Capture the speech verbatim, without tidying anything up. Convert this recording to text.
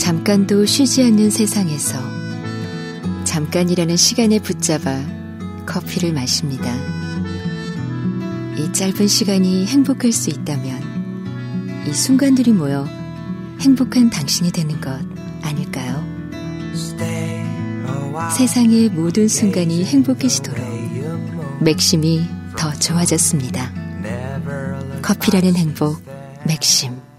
잠깐도 쉬지 않는 세상에서 잠깐이라는 시간에 붙잡아 커피를 마십니다. 이 짧은 시간이 행복할 수 있다면 이 순간들이 모여 행복한 당신이 되는 것 아닐까요? 세상의 모든 순간이 행복해지도록 맥심이 더 좋아졌습니다. 커피라는 행복, 맥심.